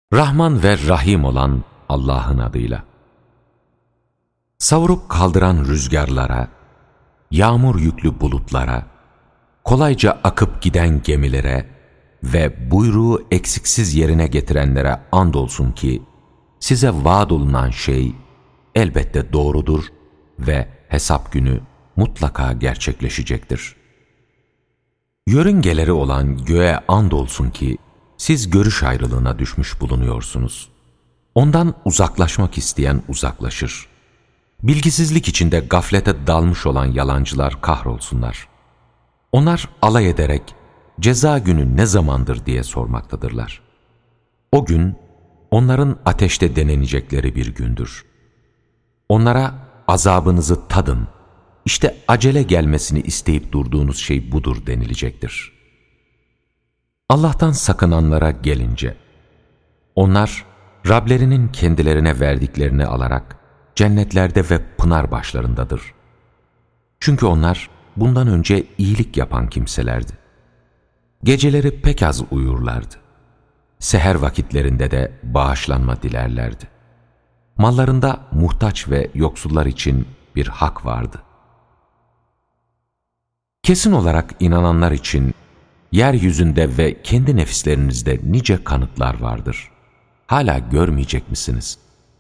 Rahman ve Rahim olan Allah'ın adıyla. Savurup kaldıran rüzgarlara, yağmur yüklü bulutlara, kolayca akıp giden gemilere ve buyruğu eksiksiz yerine getirenlere andolsun ki, size vaad olunan şey elbette doğrudur ve hesap günü mutlaka gerçekleşecektir. Yörüngeleri olan göğe andolsun ki, siz görüş ayrılığına düşmüş bulunuyorsunuz. Ondan uzaklaşmak isteyen uzaklaşır. Bilgisizlik içinde gaflete dalmış olan yalancılar kahrolsunlar. Onlar alay ederek, ceza günü ne zamandır diye sormaktadırlar. O gün, onların ateşte denenecekleri bir gündür. Onlara azabınızı tadın, işte acele gelmesini isteyip durduğunuz şey budur denilecektir. Allah'tan sakınanlara gelince, onlar Rablerinin kendilerine verdiklerini alarak cennetlerde ve pınar başlarındadır. Çünkü onlar bundan önce iyilik yapan kimselerdi. Geceleri pek az uyurlardı. Seher vakitlerinde de bağışlanma dilerlerdi. Mallarında muhtaç ve yoksullar için bir hak vardı. Kesin olarak inananlar için yeryüzünde ve kendi nefislerinizde nice kanıtlar vardır. Hala görmeyecek misiniz?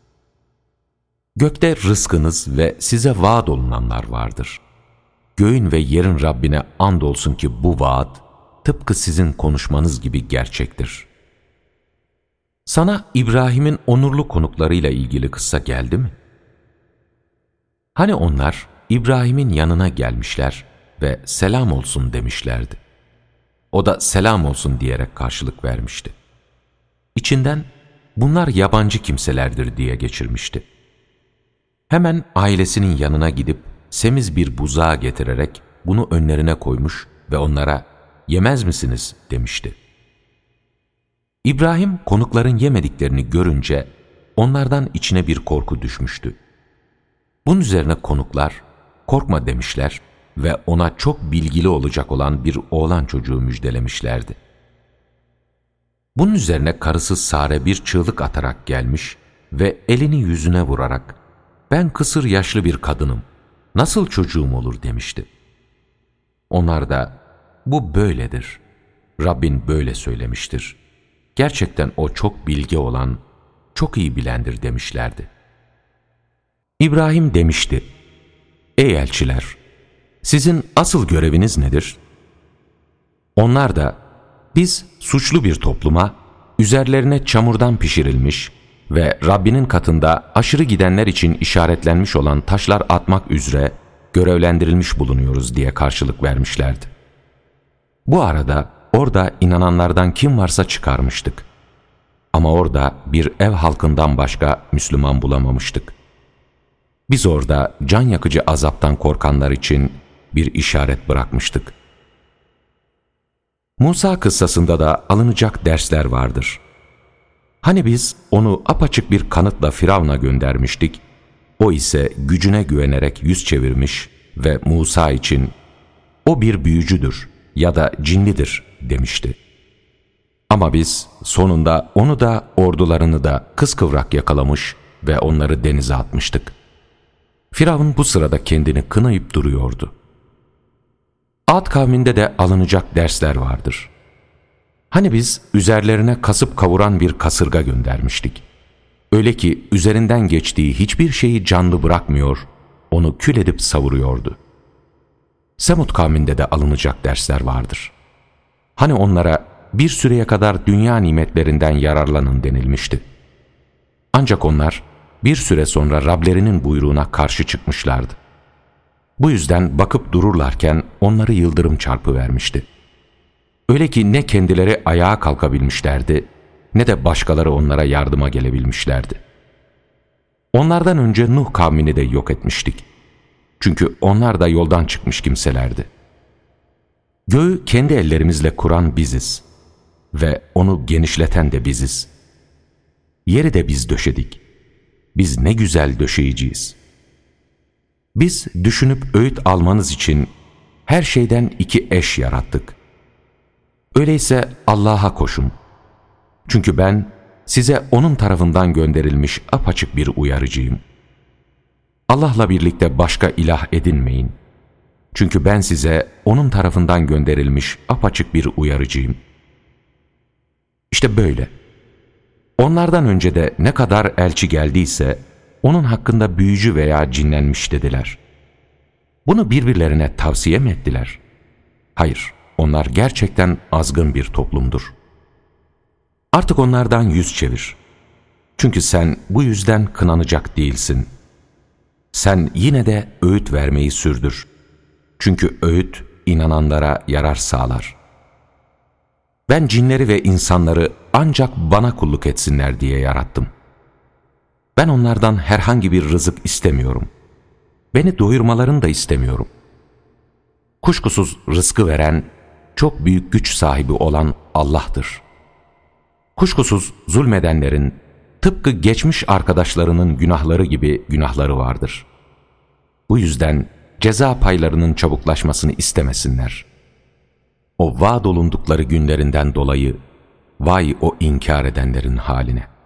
Gökte rızkınız ve size vaad olunanlar vardır. Göğün ve yerin Rabbine andolsun ki bu vaat, tıpkı sizin konuşmanız gibi gerçektir. Sana İbrahim'in onurlu konuklarıyla ilgili kıssa geldi mi? Hani onlar İbrahim'in yanına gelmişler ve selam olsun demişlerdi. O da selam olsun diyerek karşılık vermişti. İçinden bunlar yabancı kimselerdir diye geçirmişti. Hemen ailesinin yanına gidip semiz bir buzağı getirerek bunu önlerine koymuş ve onlara "Yemez misiniz?" demişti. İbrahim konukların yemediklerini görünce onlardan içine bir korku düşmüştü. Bunun üzerine konuklar "Korkma" demişler ve ona çok bilgili olacak olan bir oğlan çocuğu müjdelemişlerdi. Bunun üzerine karısı Sare bir çığlık atarak gelmiş ve elini yüzüne vurarak "Ben kısır yaşlı bir kadınım, nasıl çocuğum olur?" demişti. Onlar da "Bu böyledir, Rabbin böyle söylemiştir. Gerçekten o çok bilge olan, çok iyi bilendir" demişlerdi. İbrahim demişti: "Ey elçiler! Sizin asıl göreviniz nedir?" Onlar da "Biz suçlu bir topluma, üzerlerine çamurdan pişirilmiş ve Rabbinin katında aşırı gidenler için işaretlenmiş olan taşlar atmak üzere görevlendirilmiş bulunuyoruz" diye karşılık vermişlerdi. Bu arada orada inananlardan kim varsa çıkarmıştık. Ama orada bir ev halkından başka Müslüman bulamamıştık. Biz orada can yakıcı azaptan korkanlar için bir işaret bırakmıştık. Musa kıssasında da alınacak dersler vardır. Hani biz onu apaçık bir kanıtla Firavun'a göndermiştik, o ise gücüne güvenerek yüz çevirmiş ve Musa için "O bir büyücüdür ya da cinlidir" demişti. Ama biz sonunda onu da ordularını da kıskıvrak yakalamış ve onları denize atmıştık. Firavun bu sırada kendini kınayıp duruyordu. Ad kavminde de alınacak dersler vardır. Hani biz üzerlerine kasıp kavuran bir kasırga göndermiştik. Öyle ki üzerinden geçtiği hiçbir şeyi canlı bırakmıyor, onu kül edip savuruyordu. Semud kavminde de alınacak dersler vardır. Hani onlara bir süreye kadar dünya nimetlerinden yararlanın denilmişti. Ancak onlar bir süre sonra Rablerinin buyruğuna karşı çıkmışlardı. Bu yüzden bakıp dururlarken onları yıldırım çarpıvermişti. Öyle ki ne kendileri ayağa kalkabilmişlerdi, ne de başkaları onlara yardıma gelebilmişlerdi. Onlardan önce Nuh kavmini de yok etmiştik. Çünkü onlar da yoldan çıkmış kimselerdi. Göğü kendi ellerimizle kuran biziz ve onu genişleten de biziz. Yeri de biz döşedik. Biz ne güzel döşeyiciyiz. Biz düşünüp öğüt almanız için her şeyden 2 eş yarattık. Öyleyse Allah'a koşun. Çünkü ben size O'nun tarafından gönderilmiş apaçık bir uyarıcıyım. Allah'la birlikte başka ilah edinmeyin. Çünkü ben size O'nun tarafından gönderilmiş apaçık bir uyarıcıyım. İşte böyle. Onlardan önce de ne kadar elçi geldiyse, onun hakkında büyücü veya cinlenmiş dediler. Bunu birbirlerine tavsiye mi ettiler? Hayır, onlar gerçekten azgın bir toplumdur. Artık onlardan yüz çevir. Çünkü sen bu yüzden kınanacak değilsin. Sen yine de öğüt vermeyi sürdür. Çünkü öğüt inananlara yarar sağlar. Ben cinleri ve insanları ancak bana kulluk etsinler diye yarattım. Ben onlardan herhangi bir rızık istemiyorum. Beni doyurmalarını da istemiyorum. Kuşkusuz rızkı veren, çok büyük güç sahibi olan Allah'tır. Kuşkusuz zulmedenlerin, tıpkı geçmiş arkadaşlarının günahları gibi günahları vardır. Bu yüzden ceza paylarının çabuklaşmasını istemesinler. O vaad olundukları günlerinden dolayı, vay o inkar edenlerin haline.